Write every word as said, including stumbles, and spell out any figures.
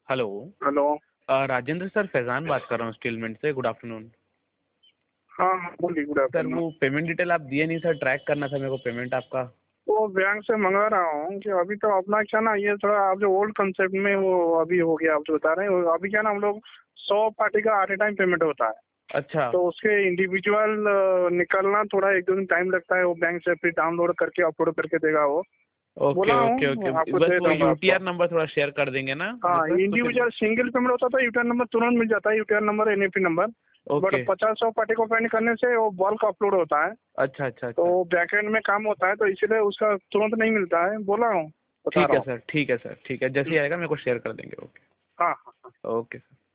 Hello. Hello. Uh, Rajendra sir, Faizan बात कर रहा हूँ स्टीलमेंट से। Good afternoon. हाँ हाँ, बोलिए। Good sir afternoon. वो पेमेंट डिटेल आप दिए नहीं सर, ट्रैक करना था मेरे को पेमेंट आपका। वो बैंक से मंगा रहा हूँ कि अभी तो अपना क्या ना, ये थोड़ा आप जो ओल्ड कंसेप्ट में वो अभी हो गया, आप जो बता रहे हैं वो अभी क्या ना, हम लोग सौ पार्टी का एट ए टाइम पेमेंट होता है। अच्छा। तो उसके इंडिविजुअल निकलना थोड़ा एक दो दिन टाइम लगता है। वो बैंक से फिर डाउनलोड करके अपलोड करके देगा वो। ओके बोला ओके ओके। हूँ आपको, बस दे वो दूंगा आपको। यूटीआर नंबर थोड़ा शेयर कर देंगे ना हाँ, बस तो फिर। इंडिविजुअल सिंगल पेमेंट होता था, यूटीआर नंबर तुरंत मिल जाता है, UTR number, NEFT number. But okay. पचास सौ पार्टी को पेमेंट करने से वो बल्क अपलोड होता है। अच्छा अच्छा तो अच्छा। बैकएंड में काम होता है, तो इसीलिए उसका तुरंत नहीं मिलता है। बोला हूँ, बता ठीक रहा है हूँ। सर, ठीक है सर, ठीक है। जैसे ही हम्म, आएगा मेरे को शेयर कर देंगे। ओके। हाँ हाँ हाँ। Okay sir.